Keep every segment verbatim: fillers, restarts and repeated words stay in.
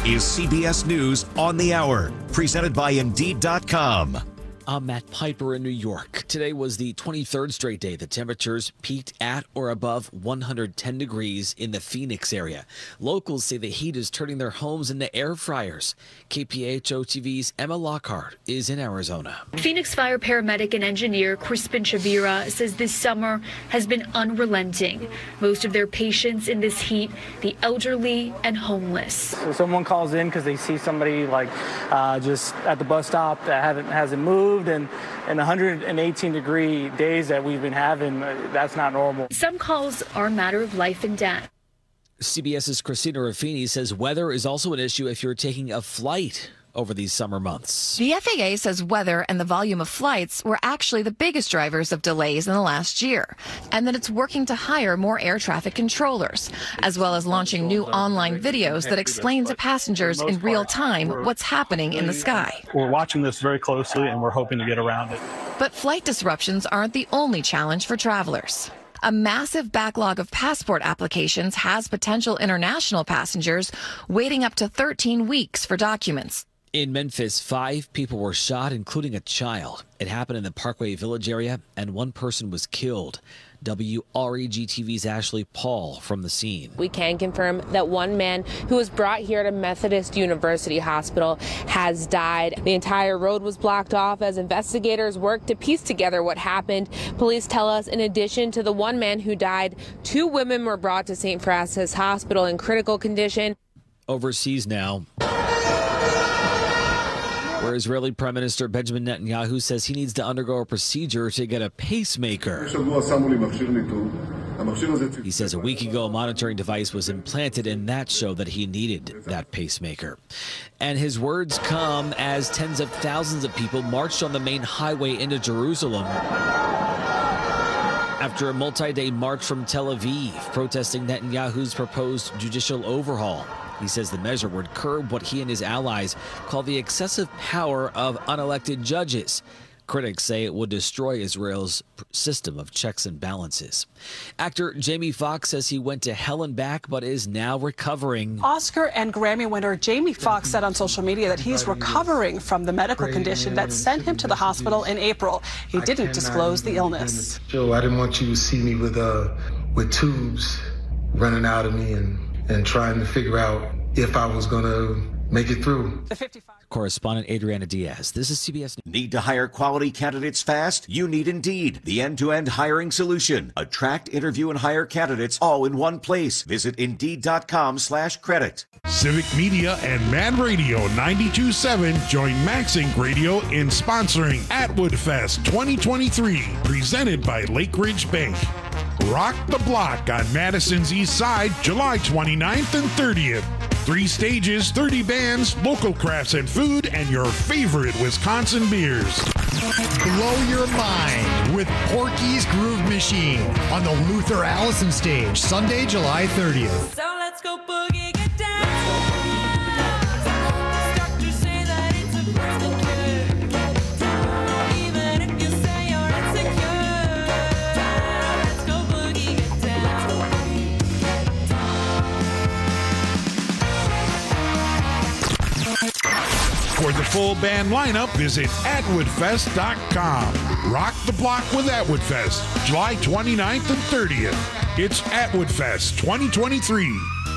is C B S News on the Hour, presented by Indeed dot com. I'm Matt Piper in New York. Today was the twenty-third straight day that temperatures peaked at or above one hundred ten degrees in the Phoenix area. Locals say the heat is turning their homes into air fryers. K P A H O T V's Emma Lockhart is in Arizona. Phoenix fire paramedic and engineer Crispin Chavira says this summer has been unrelenting. Most of their patients in this heat, the elderly and homeless. So someone calls in because they see somebody like uh, just at the bus stop that haven't hasn't moved. And in one hundred eighteen degree days that we've been having, that's not normal. Some calls are a matter of life and death. CBS's Christina Ruffini says weather is also an issue if you're taking a flight over these summer months. The F A A says weather and the volume of flights were actually the biggest drivers of delays in the last year, and that it's working to hire more air traffic controllers, as well as launching new online videos that explain to passengers in real time what's happening in the sky. We're watching this very closely, and we're hoping to get around it. But flight disruptions aren't the only challenge for travelers. A massive backlog of passport applications has potential international passengers waiting up to thirteen weeks for documents. In Memphis, five people were shot, including a child. It happened in the Parkway Village area, and one person was killed. W R E G T V's Ashley Paul from the scene. We can confirm that one man who was brought here to Methodist University Hospital has died. The entire road was blocked off as investigators worked to piece together what happened. Police tell us in addition to the one man who died, two women were brought to Saint Francis Hospital in critical condition. Overseas now, where Israeli Prime Minister Benjamin Netanyahu says he needs to undergo a procedure to get a pacemaker. He says a week ago a monitoring device was implanted, and that showed that he needed that pacemaker. And his words come as tens of thousands of people marched on the main highway into Jerusalem after a multi-day march from Tel Aviv, protesting Netanyahu's proposed judicial overhaul. He says the measure would curb what he and his allies call the excessive power of unelected judges. Critics say it would destroy Israel's system of checks and balances. Actor Jamie Foxx says he went to hell and back but is now recovering. Oscar and Grammy winner Jamie Foxx said on social media that he's recovering from the medical condition that sent him to the hospital in April. He didn't disclose the illness. Joe, I didn't want you to see me with uh with tubes running out of me and, and trying to figure out if I was going to make it through. The fifty-five Correspondent Adriana Diaz. This is C B S News. Need to hire quality candidates fast? You need Indeed, the end-to-end hiring solution. Attract, interview, and hire candidates all in one place. Visit Indeed.com slash credit. Civic Media and Man Radio ninety-two point seven join Maxink Radio in sponsoring Atwood Fest twenty twenty-three, presented by Lake Ridge Bank. Rock the Block on Madison's East Side, July twenty-ninth and thirtieth. Three stages, thirty bands, local crafts and food, and your favorite Wisconsin beers. Blow your mind with Porky's Groove Machine on the Luther Allison stage, Sunday, July thirtieth. So let's go boogie, get down. Start to say that it's a perfect cure. Even if you say you're insecure. Let's go boogie, get down. For the full band lineup, visit Atwood Fest dot com. Rock the Block with Atwood Fest, July twenty-ninth and thirtieth. It's Atwood Fest twenty twenty-three.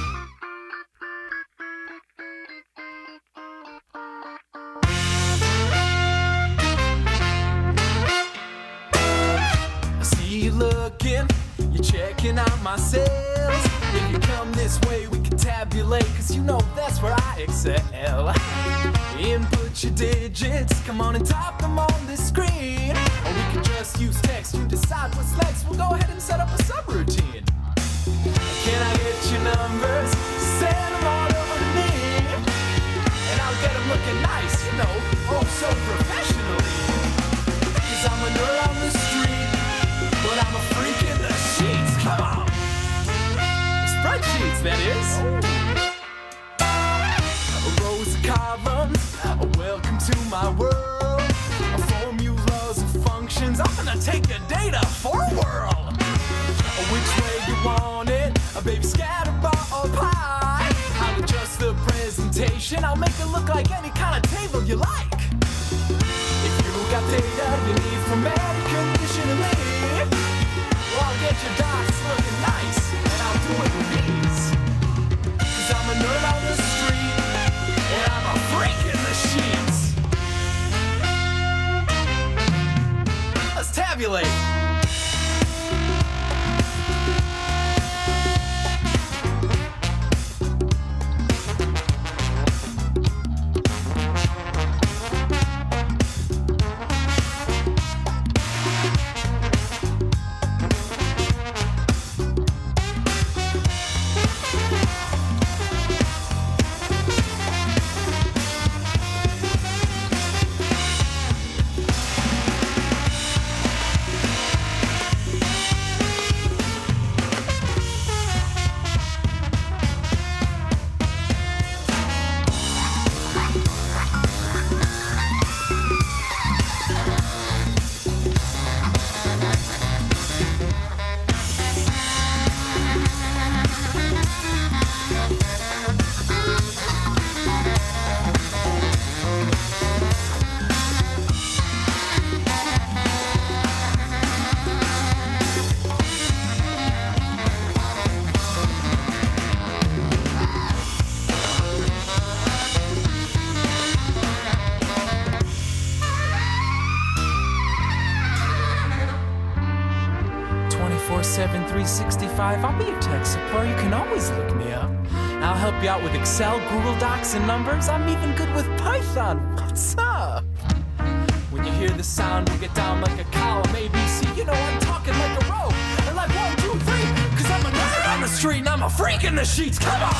I see you looking, you're checking out my sales. If you come this way, we can tabulate, cause you know that's where I excel. Input your digits, come on and type them on the screen. Or we can just use text, you decide what's next. We'll go ahead and set up a subroutine. Can I get your numbers? Send them on over to me. And I'll get them looking nice, you know, oh so professionally. Cause I'm a nerd on the street, but I'm a freak in the sheets. Come on. Spreadsheets, that is. Rows of columns, welcome to my world. Formulas and functions, I'm gonna take the data for a whirl. Which way you want it, a baby scatterbar or pie. I'll adjust the presentation. kitchen, I'll make it look like any kind of table you like. If you got data you need from air conditioning, well, I'll get your dots looking nice, and I'll do it with ease. Cause I'm a nerd on the street, and I'm a freak in the sheets. Let's tabulate. seven three sixty-five, I'll be your tech support. You can always look me up. I'll help you out with Excel, Google Docs, and numbers. I'm even good with Python. What's up? When you hear the sound, you get down like a column A B C. You know I'm talking like a row. And like one, two, three. Cause I'm a nerd on the street and I'm a freak in the sheets. Come on!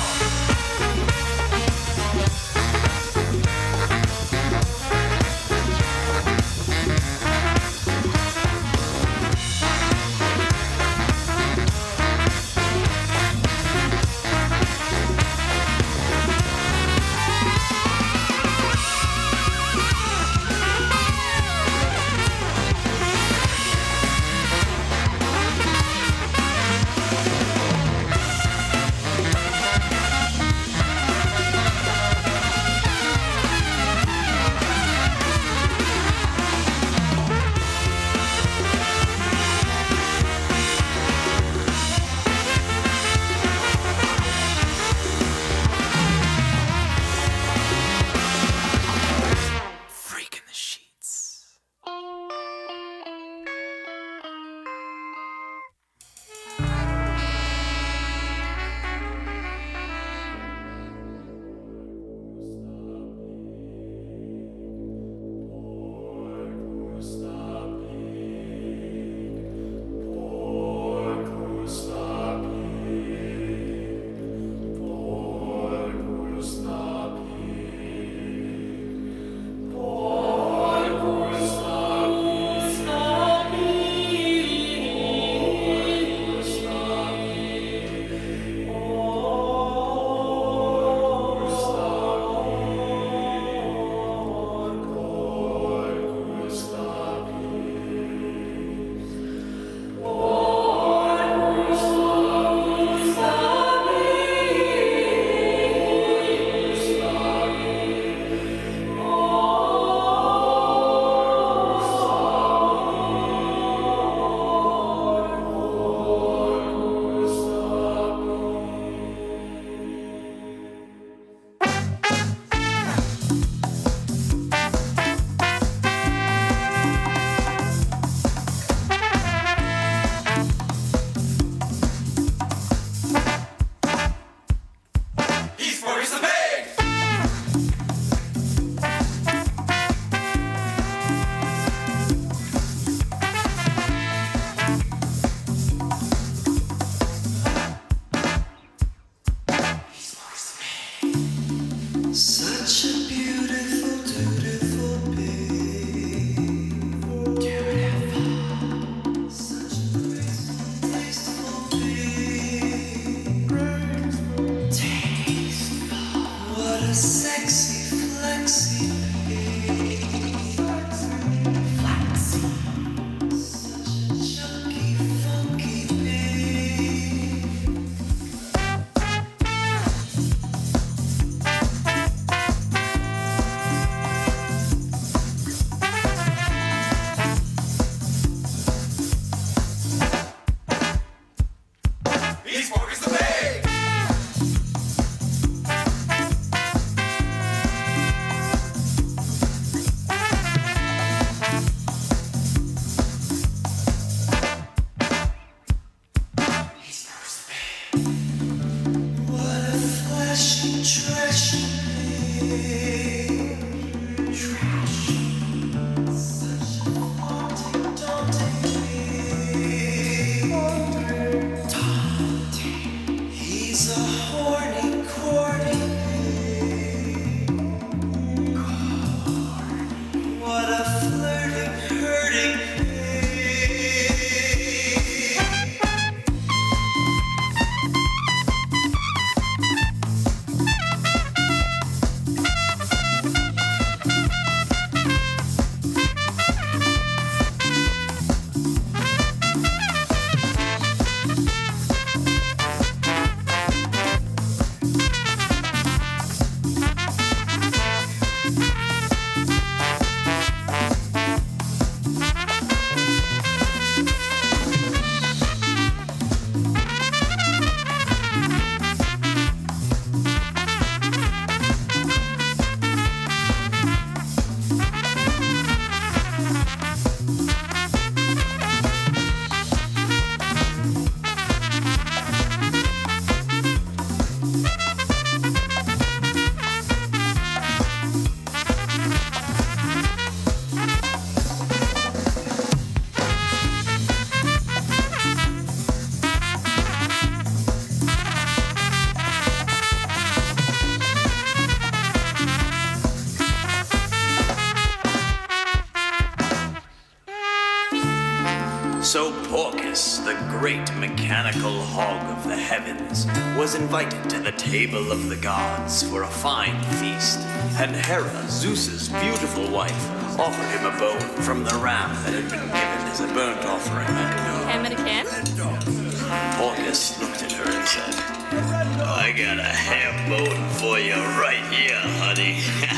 So Porcus, the great mechanical hog of the heavens, was invited to the table of the gods for a fine feast, and Hera, Zeus's beautiful wife, offered him a bone from the ram that had been given as a burnt offering. Ham in a can? Porcus looked at her and said, I got a ham bone for you right here, honey.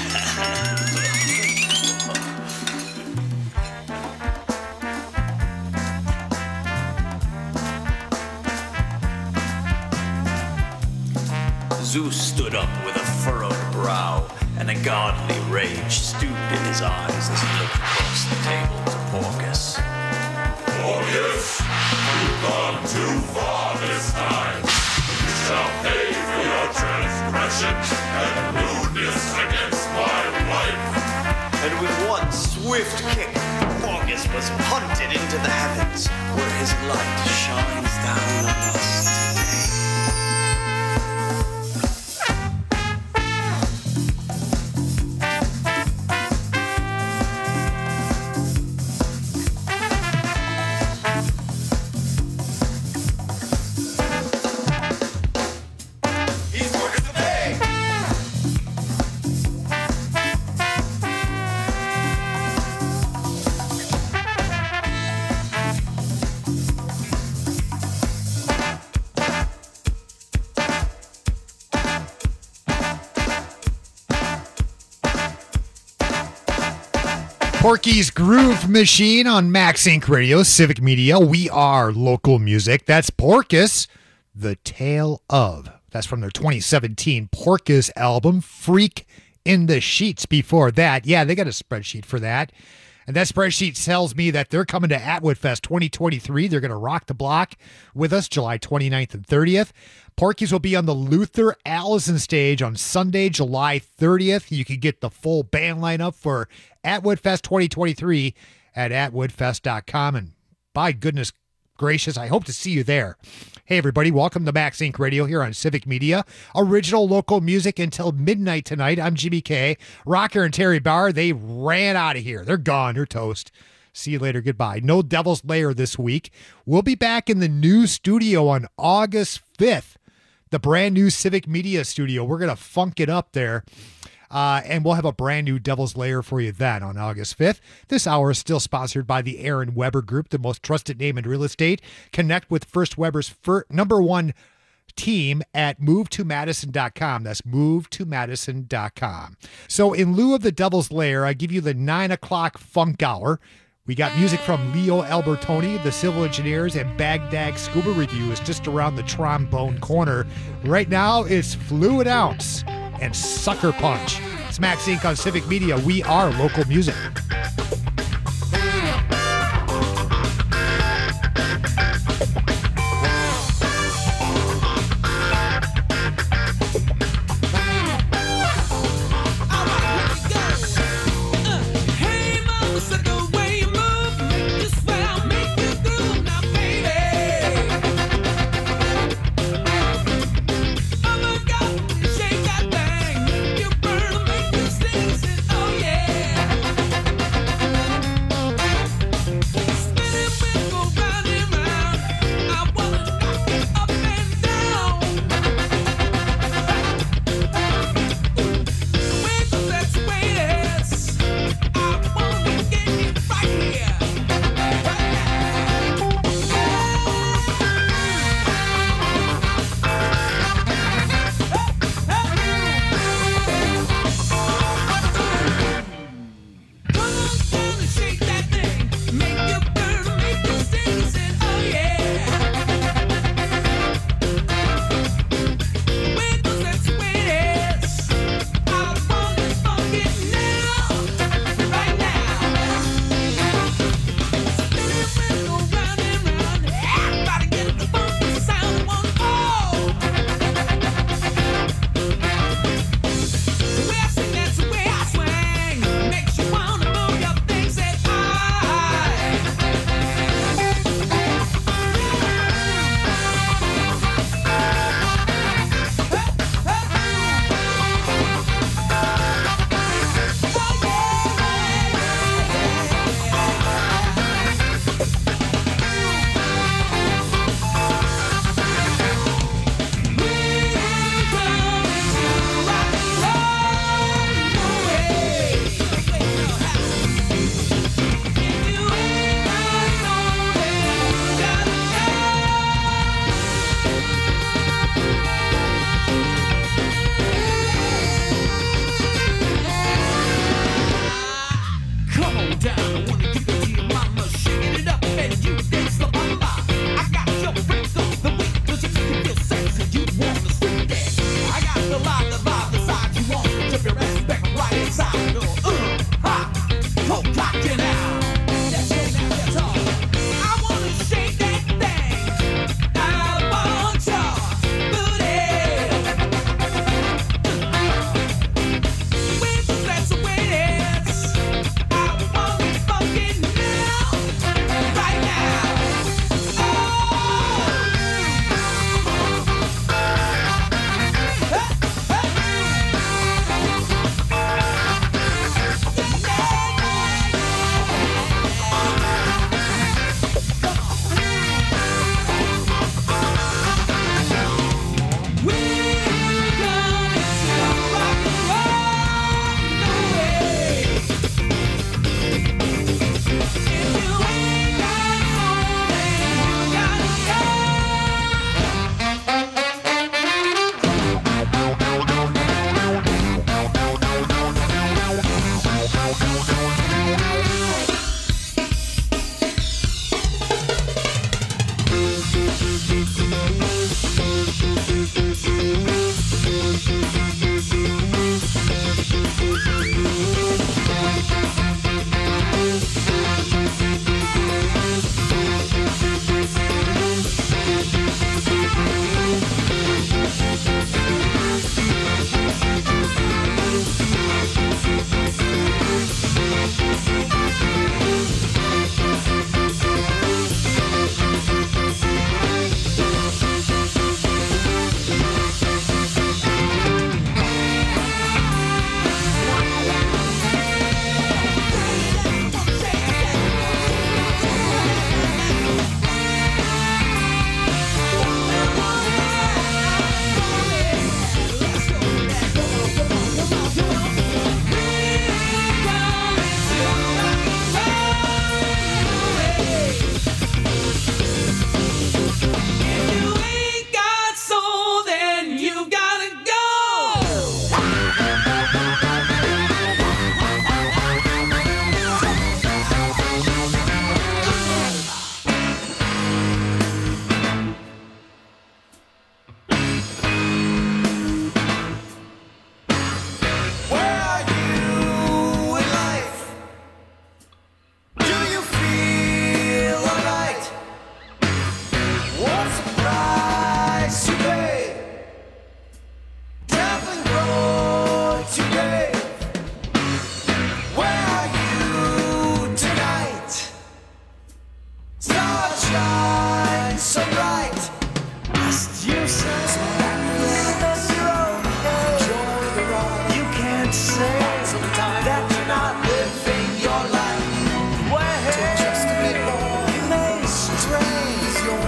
Zeus stood up with a furrowed brow, and a godly rage stewed in his eyes as he looked across the table to Porcus. Porcus, you've gone too far this time. You shall pay for your transgression and rudeness against my wife. And with one swift kick, Porcus was punted into the heavens, where his light shines down on us today. Porky's Groove Machine on Max Inc Radio, Civic Media. We are local music. That's Porcus, The Tale of. That's from their twenty seventeen Porcus album, Freak in the Sheets. Before that, yeah, they got a spreadsheet for that. And that spreadsheet tells me that they're coming to Atwood Fest twenty twenty-three. They're going to rock the block with us July twenty-ninth and thirtieth. Porky's will be on the Luther Allison stage on Sunday, July thirtieth. You can get the full band lineup for Atwood Fest twenty twenty-three at atwood fest dot com. And by goodness gracious, I hope to see you there. Hey, everybody, welcome to Max Inc Radio here on Civic Media. Original local music until midnight tonight. I'm Jimmy K. Rocker and Terry Barr, they ran out of here. They're gone. They're toast. See you later. Goodbye. No Devil's Lair this week. We'll be back in the new studio on August fifth. The brand new Civic Media studio. We're going to funk it up there. Uh, and we'll have a brand new Devil's Lair for you then on August fifth. This hour is still sponsored by the Aaron Weber Group, the most trusted name in real estate. Connect with First Weber's fir- number one team at move to madison dot com. That's move to madison dot com. So in lieu of the Devil's Lair, I give you the nine o'clock funk hour. We got music from Leo Albertoni, the Civil Engineers, and Baghdad Scuba Review is just around the trombone corner. Right now, it's Fluid Ounce and Sucker Punch. It's Max Inc on Civic Media. We are local music.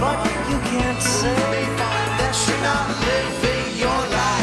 but you can't say that you're not living your life.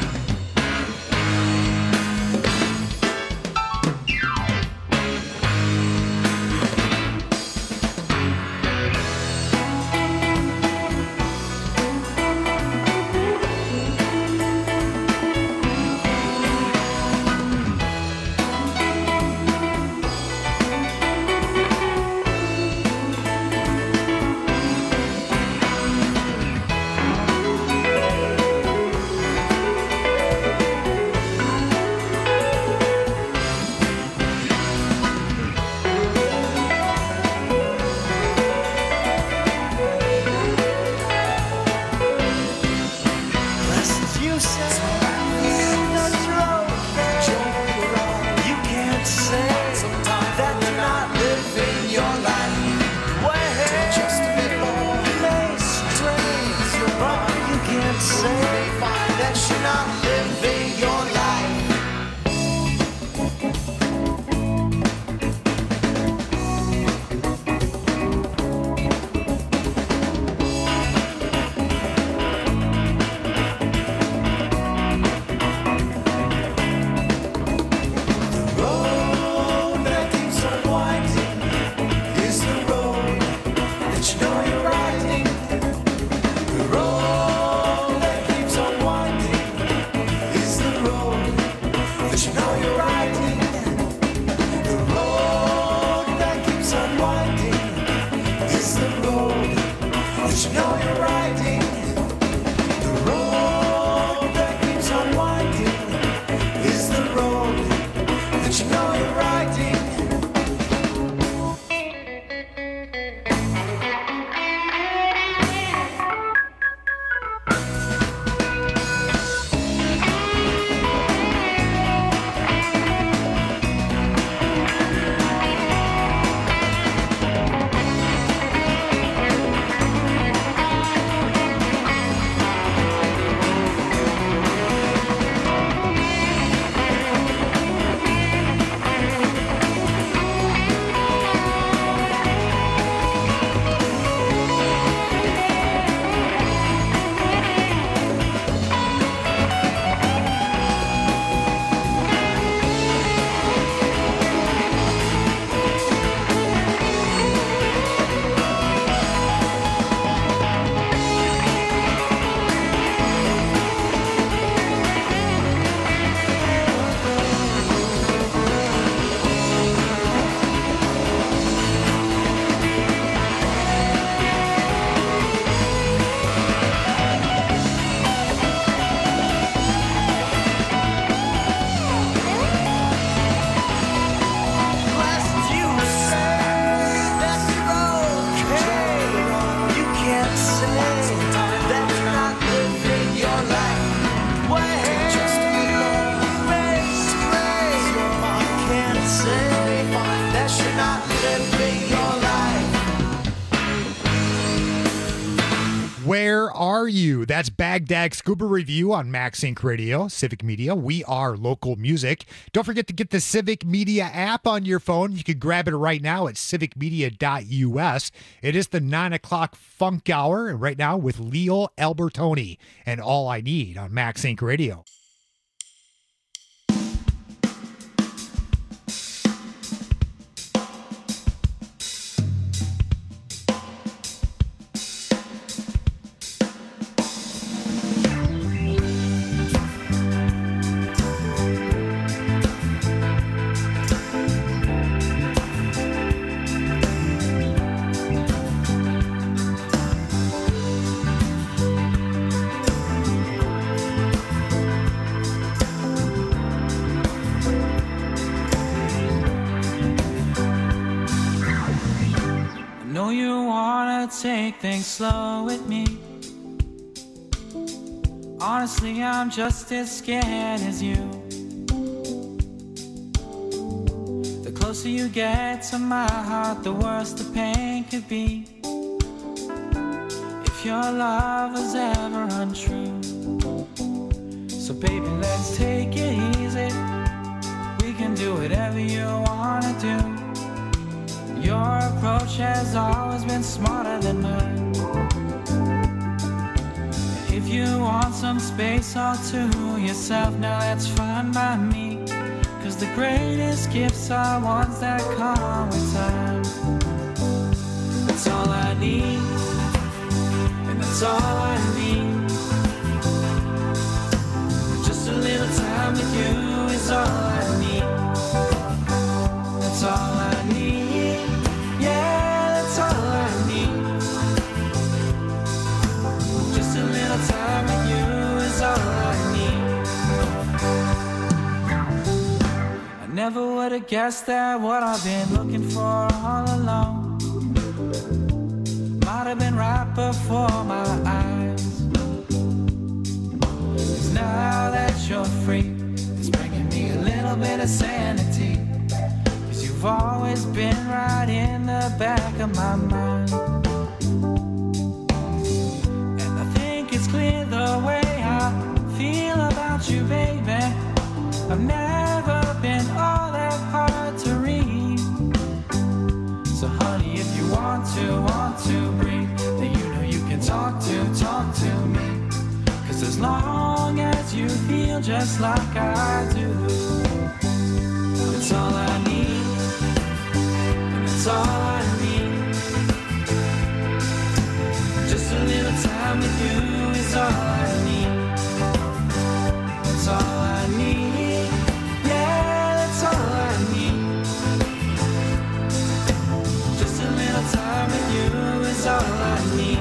Where are you? That's Baghdad Scuba Review on MaxSync Radio, Civic Media. We are local music. Don't forget to get the Civic Media app on your phone. You can grab it right now at civic media dot U S. It is the nine o'clock funk hour, and right now with Leo Albertoni and All I Need on MaxSync Radio. Take things slow with me. Honestly, I'm just as scared as you. The closer you get to my heart, the worse the pain could be. If your love was ever untrue. So baby, let's take it easy. We can do whatever you wanna do. Your approach has always been smarter than mine. If you want some space all to yourself, now that's fine by me. Cause the greatest gifts are ones that come with time. That's all I need, and that's all I need. Just a little time with you is all I need. That's all I need, yeah, that's all I need. Just a little time with you is all I need. I never would have guessed that what I've been looking for all along might have been right before my eyes. 'Cause now that you're free, it's bringing me a little bit of sanity. 'Cause you've always been right in the back of my mind. And I think it's clear the way I feel about you, baby. I've never been all that hard to read. So honey, if you want to, want to breathe, then you know you can talk to, talk to me. 'Cause as long as you feel just like I do, it's all I need, and it's all I need. Just a little time with you is all I need. That's all I need, yeah, that's all I need. Just a little time with you is all I need.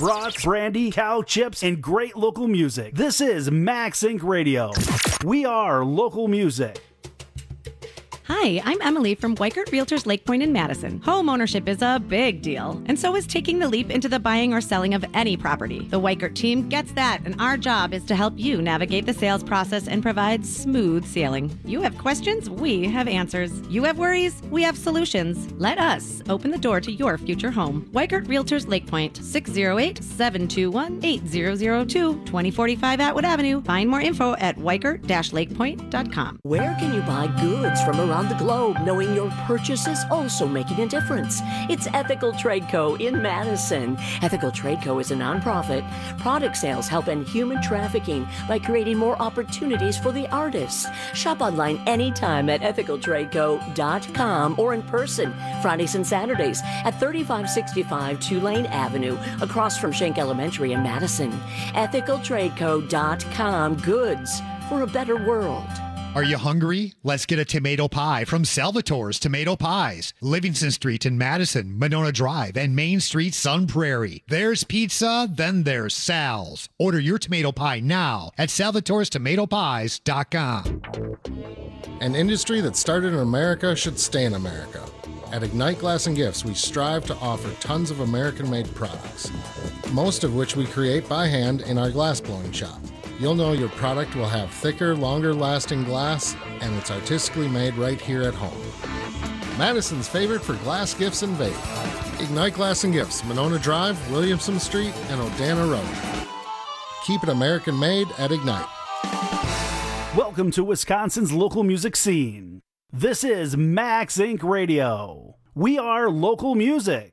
brats, brandy, cow chips, and great local music. This is Max Inc Radio. We are local music. Hi, I'm Emily from Weikert Realtors Lake Point in Madison. Home ownership is a big deal, and so is taking the leap into the buying or selling of any property. The Weikert team gets that, and our job is to help you navigate the sales process and provide smooth sailing. You have questions, we have answers. You have worries, we have solutions. Let us open the door to your future home. Weikert Realtors Lake Point, six oh eight, seven two one, eight zero zero two, twenty forty-five Atwood Avenue. Find more info at weikert dash lakepoint dot com. Where can you buy goods from around the globe, knowing your purchases also making a difference? It's Ethical Trade Co. in Madison. Ethical Trade Co. is a nonprofit. Product sales help end human trafficking by creating more opportunities for the artists. Shop online anytime at ethical trade co dot com or in person Fridays and Saturdays at thirty-five sixty-five Tulane Avenue across from Schenck Elementary in Madison. ethical trade co dot com. Goods for a better world. Are you hungry? Let's get a tomato pie from Salvatore's Tomato Pies. Livingston Street in Madison, Monona Drive, and Main Street, Sun Prairie. There's pizza, then there's Sal's. Order your tomato pie now at salvatores tomato pies dot com. An industry that started in America should stay in America. At Ignite Glass and Gifts, we strive to offer tons of American-made products, most of which we create by hand in our glass blowing shop. You'll know your product will have thicker, longer-lasting glass, and it's artistically made right here at home. Madison's favorite for glass gifts and vape. Ignite Glass and Gifts, Monona Drive, Williamson Street, and Odana Road. Keep it American-made at Ignite. Welcome to Wisconsin's local music scene. This is Max Inc Radio. We are local music.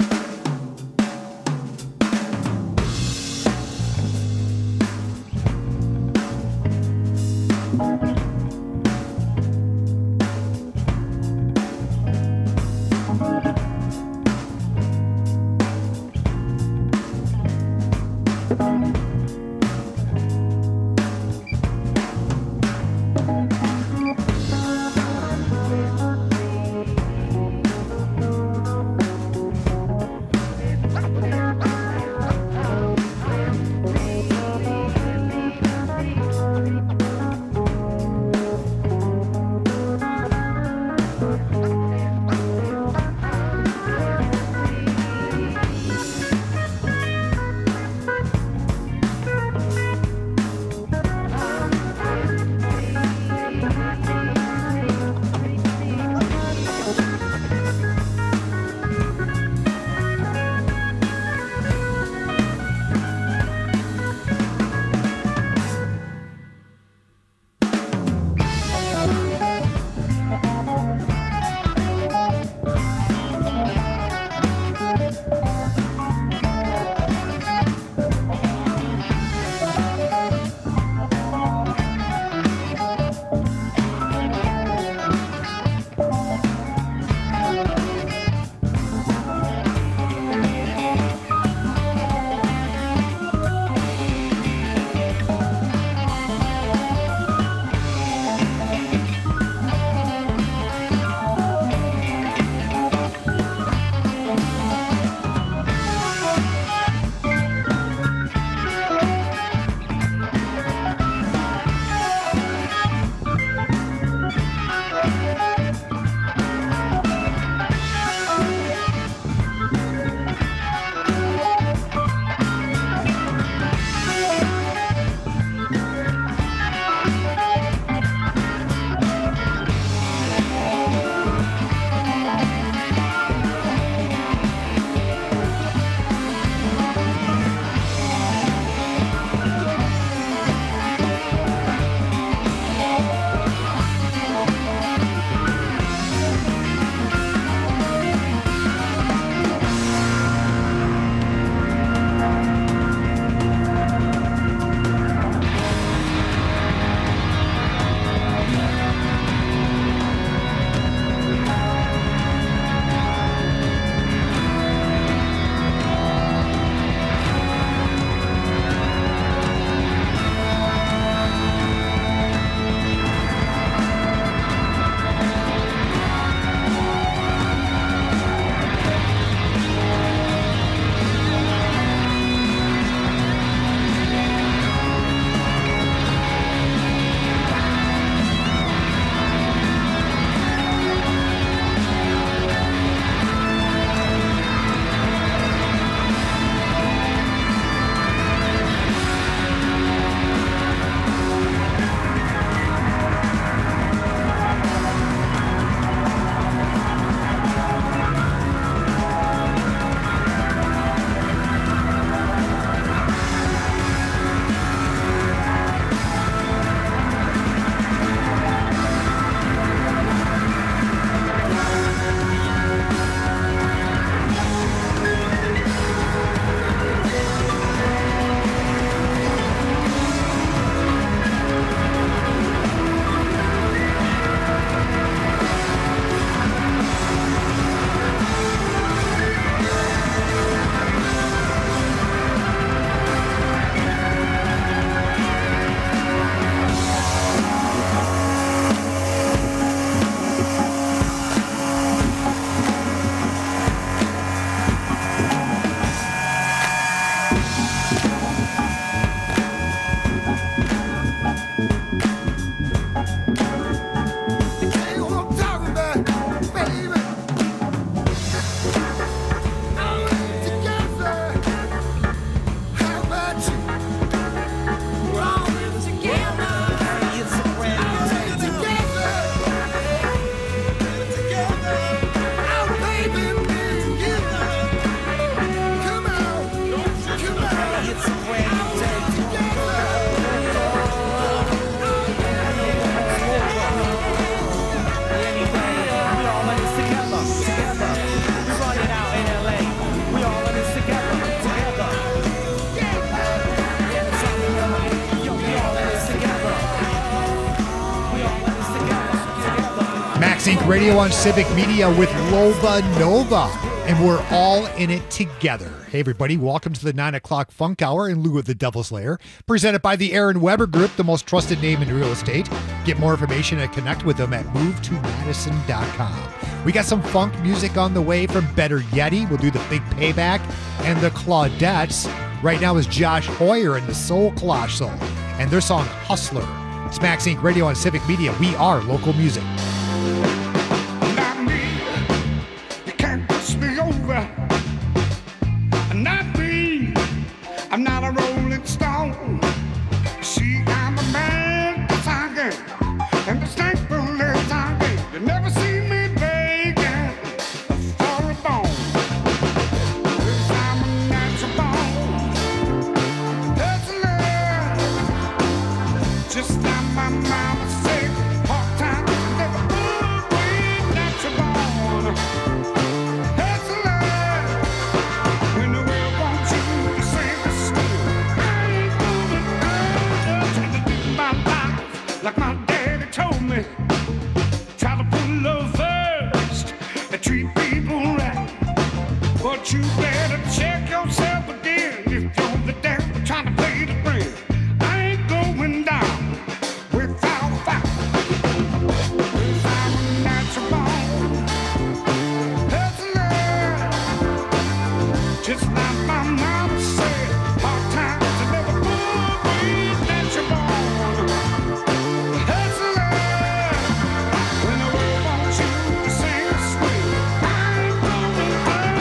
MaxInc Radio on Civic Media with Loba Nova, and we're all in it together. Hey everybody, welcome to the nine o'clock Funk Hour in lieu of the Devil's Lair, presented by the Aaron Weber Group, the most trusted name in real estate. Get more information and connect with them at move to madison dot com. We got some funk music on the way from Better Yeti. We'll do the Big Payback and the Claudettes. Right now is Josh Hoyer and the Soul Colossal and their song Hustler. It's MaxInc Radio on Civic Media. We are local music. Not me, you can't push me over. Not me, I'm not a rolling stone. See, I'm a man that's hungry, and as thankful as I am. You never see me begging for a bone. 'Cause I'm a natural born hustler, just like my mama said. Hard times never good, we natural born hustler. When the world wants you to sing a school, I ain't gonna try to do my life like my daddy told me. Try to put love first and treat people right. But you better check yourself again if you're the devil trying to play the friend. I ain't going down without a fight. 'Cause I'm a natural born hustler, just like my mama said. Hard times are never good, we natural born hustler. When the world wants you to sing a swing, I ain't going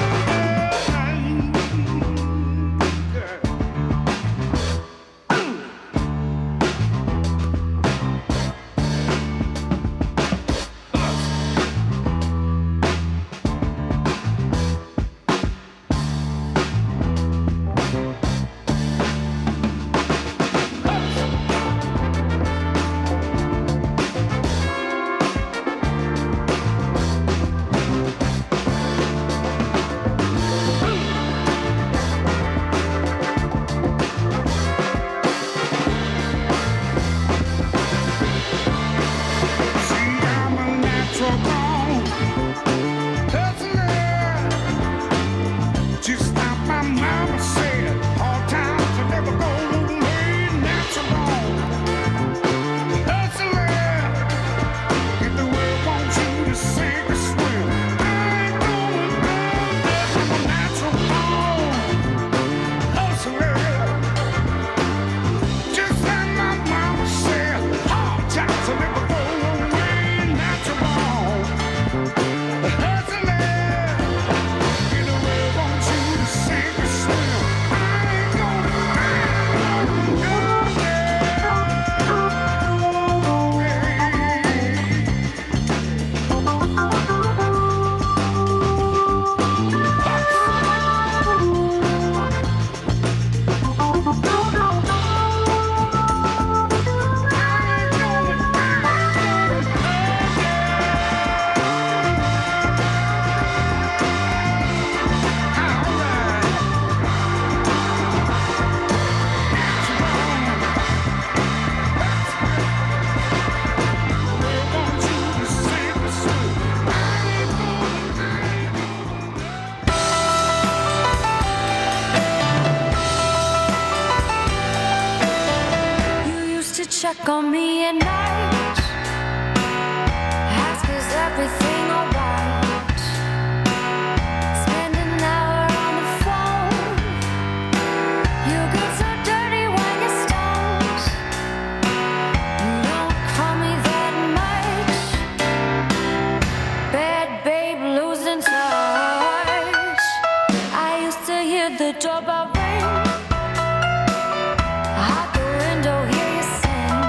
check on me at night. Ask is everything alright? Spend an hour on the phone. You get so dirty when you're stoned. You don't call me that much. Bad babe losing touch. I used to hear the doorbell ring. Out the window, hear you sing.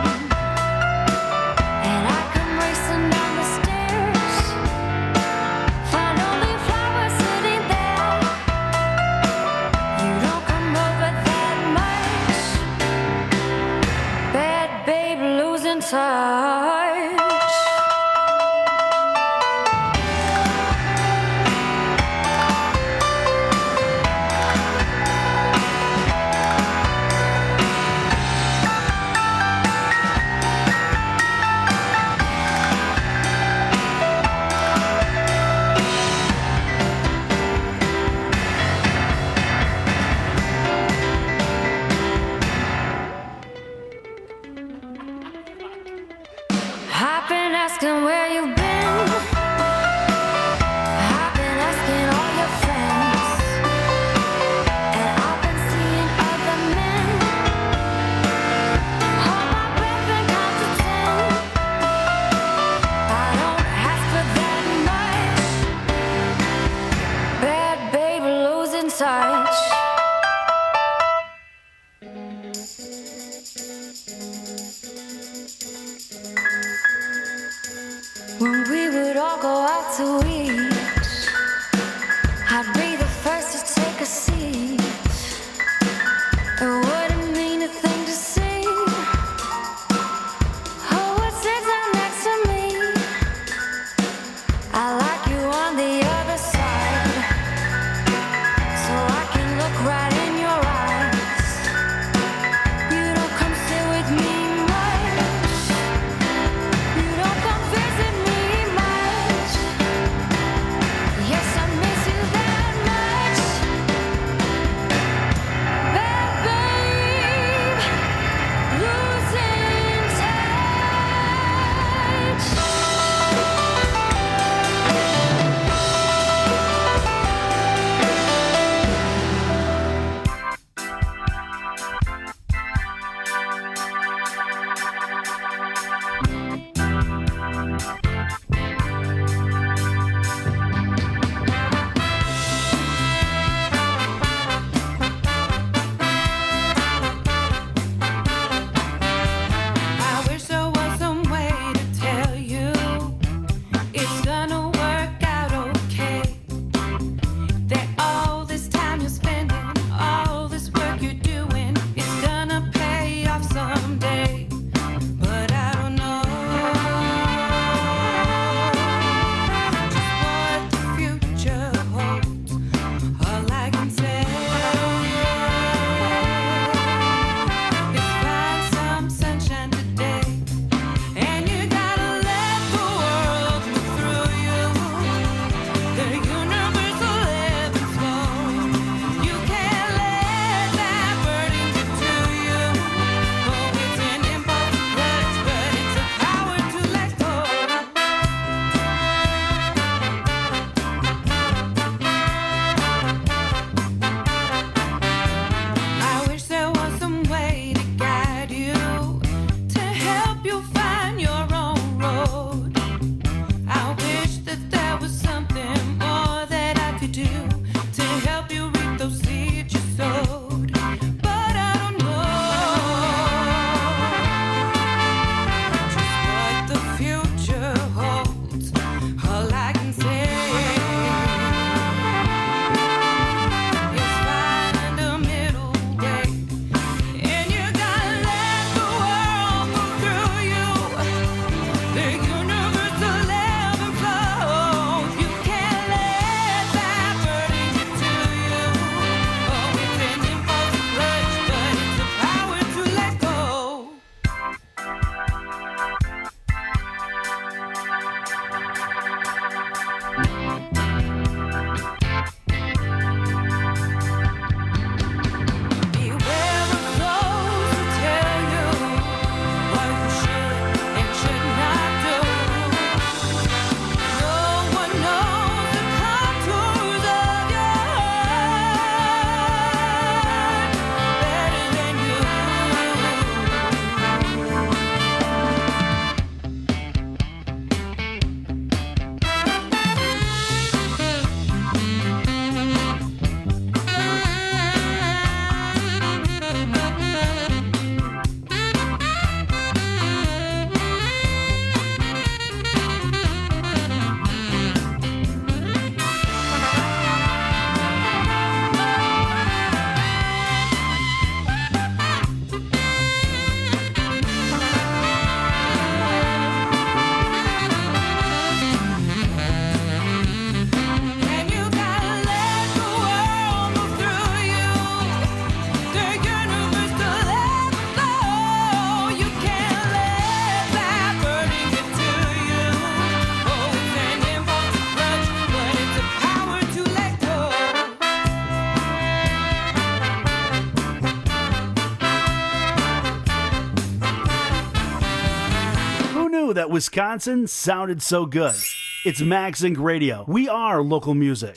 And I come racing down the stairs. Find only flowers sitting there. You don't come over that much. Bad babe losing touch. asking where you've been. I've been asking all your friends. And I've been seeing other men. Hold my breath and count to ten. I don't ask for that much. Bad baby losing touch. When we would all go out to eat, I'd be the first to take a seat. It wouldn't mean a thing to see. Who would sit down next to me? I like you on the other side, so I can look right in your eyes. You don't come sit with me much. You don't come visit me much. knew that Wisconsin sounded so good? It's Max Inc Radio. We are local music.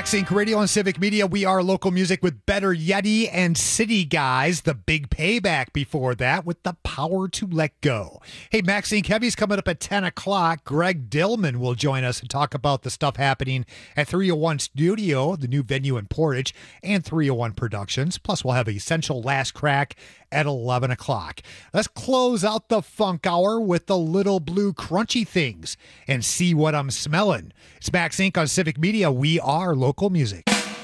Max Inc Radio on Civic Media. We are local music with Better Yeti and City Guys. The big payback before that with The Power to Let Go. Hey, Max Inc Heavy's coming up at ten o'clock. Greg Dillman will join us and talk about the stuff happening at three oh one Studio, the new venue in Portage, and three oh one Productions. Plus, we'll have Essential Last Crack at eleven o'clock. Let's close out the funk hour with the Little Blue Crunchy Things and See What I'm Smelling. It's Max Inc on Civic Media. We are local music.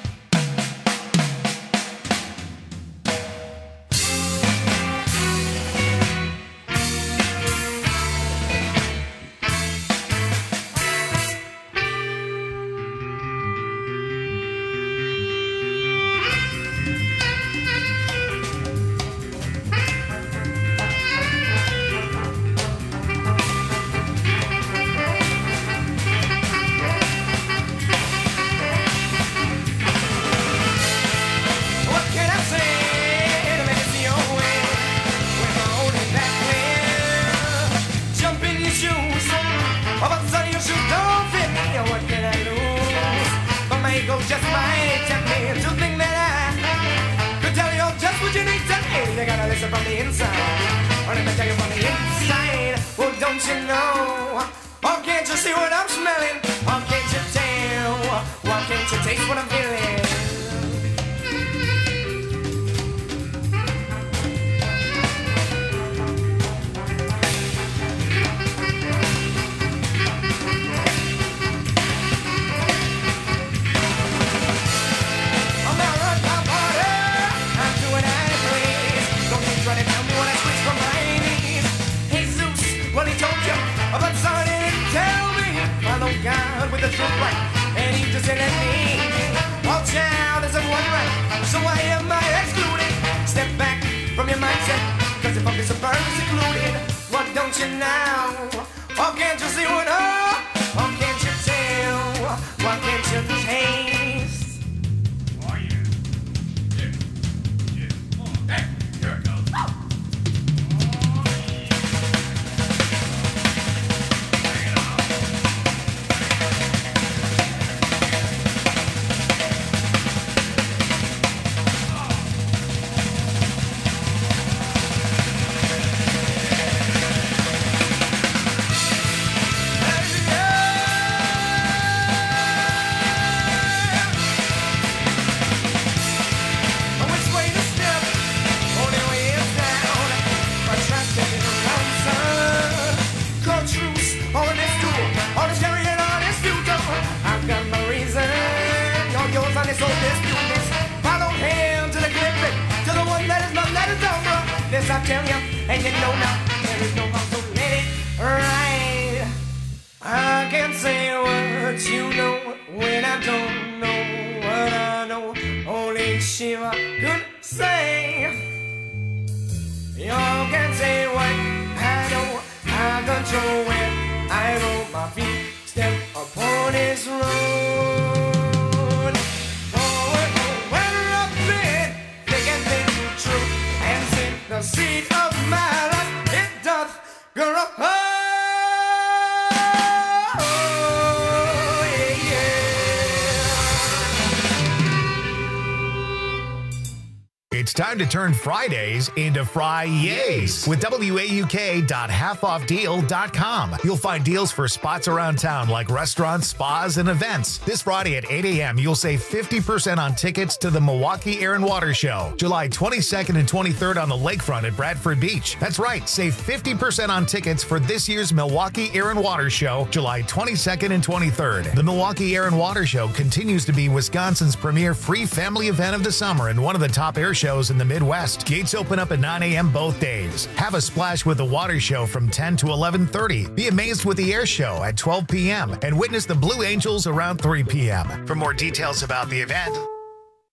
It's time to turn Fridays into Fri-Yays with W A U K dot half off deal dot com. You'll find deals for spots around town like restaurants, spas, and events. This Friday at eight a.m., you'll save fifty percent on tickets to the Milwaukee Air and Water Show, July twenty-second and twenty-third on the lakefront at Bradford Beach. That's right, save fifty percent on tickets for this year's Milwaukee Air and Water Show, July twenty-second and twenty-third. The Milwaukee Air and Water Show continues to be Wisconsin's premier free family event of the summer and one of the top air shows in the Midwest. Gates open up at nine a.m. both days. Have a splash with the water show from ten to eleven thirty. Be amazed with the air show at twelve p.m. and witness the Blue Angels around three p.m. For more details about the event,